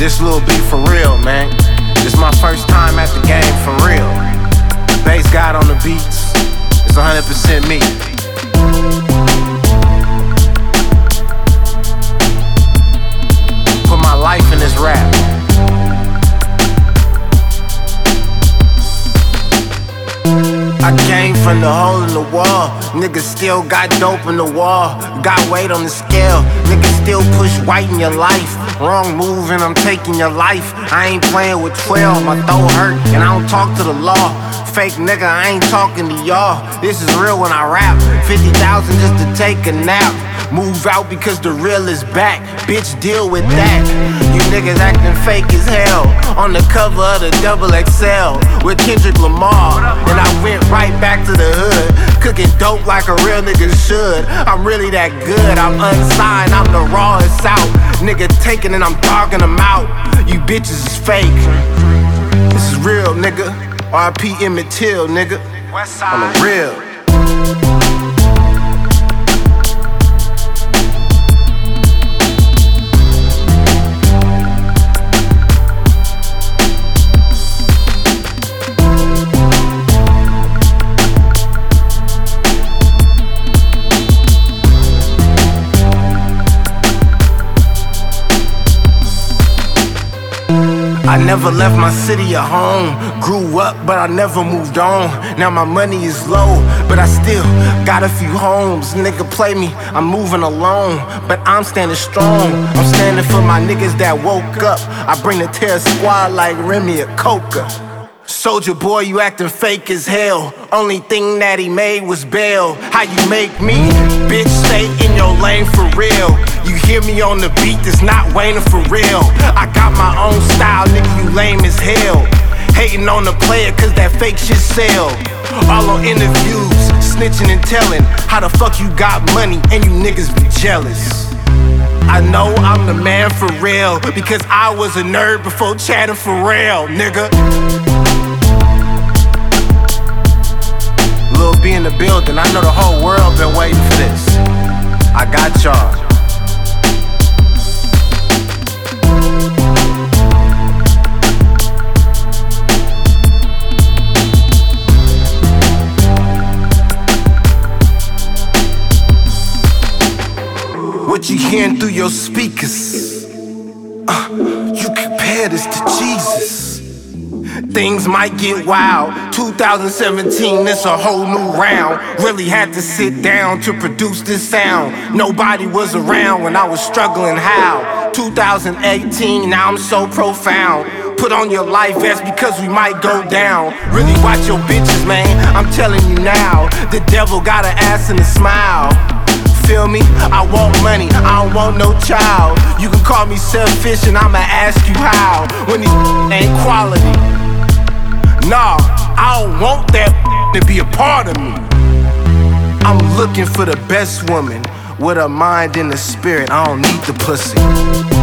This little beat for real, man. This my first time at the game for real. Bass God on the beats, it's 100% me. Put my life in this rap. I came from the hole in the wall. Niggas still got dope in the wall. Got weight on the scale. Niggas still push white in your life. Wrong move and I'm taking your life. I ain't playing with 12, my throat hurt and I don't talk to the law. Fake nigga, I ain't talking to y'all. This is real when I rap. 50,000 just to take a nap. Move out because the real is back. Bitch, deal with that. You niggas acting fake as hell. On the cover of the XXL with Kendrick Lamar. And I went right back to the hood, cooking dope like a real nigga should. I'm really that good, I'm unsigned, I'm the rawest out. Nigga taking and I'm dogging them out. You bitches is fake. This is real, nigga. RP Emmett Till, nigga. On the real. I never left my city at home. Grew up, but I never moved on. Now my money is low, but I still got a few homes. Nigga play me, I'm moving alone, but I'm standing strong. I'm standing for my niggas that woke up. I bring the terror squad like Remy or Coca. Soldier boy, you acting fake as hell. Only thing that he made was bail. How you make me? Bitch, stay in your lane for real. You hear me on the beat, that's not Wayne for real. I got my own style, nigga, you lame as hell. Hating on the player cause that fake shit sell. All on interviews, snitching and telling how the fuck you got money and you niggas be jealous. I know I'm the man for real because I was a nerd before chatting for real, nigga. Lil B in the building, I know the whole world been waiting for this. I got y'all. What you hearing through your speakers? You compare this to Jesus. Things might get wild. 2017, it's a whole new round. Really had to sit down to produce this sound. Nobody was around when I was struggling how. 2018, now I'm so profound. Put on your life vest because we might go down. Really watch your bitches, man, I'm telling you now. The devil got an ass and a smile. Feel me? I want money, I don't want no child. You can call me selfish and I'ma ask you how. When these ain't quality. Nah, I don't want that to be a part of me. I'm looking for the best woman with a mind and a spirit. I don't need the pussy.